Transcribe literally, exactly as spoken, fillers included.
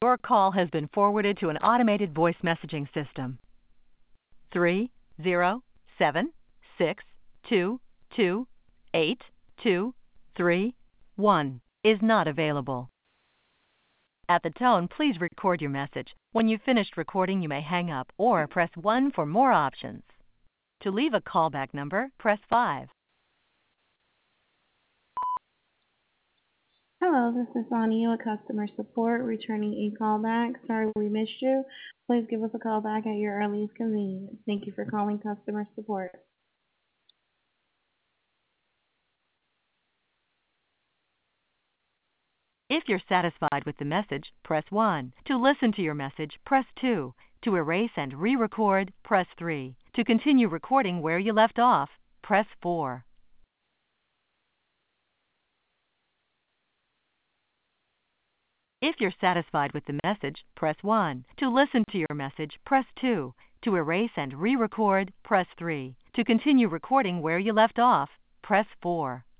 Your call has been forwarded to an automated voice messaging system. Three zero seven six two two eight two three one is not available. At the tone, please record your message. When you've finished recording, you may hang up or press one for more options. To leave a callback number, press five. Hello, this is Bonnie with customer support, returning a callback. Sorry we missed you. Please give us a call back at your earliest convenience. Thank you for calling customer support. If you're satisfied with the message, press one. To listen to your message, press two. To erase and re-record, press three. To continue recording where you left off, press four. If you're satisfied with the message, press one. To listen to your message, press two. To erase and re-record, press three. To continue recording where you left off, press four.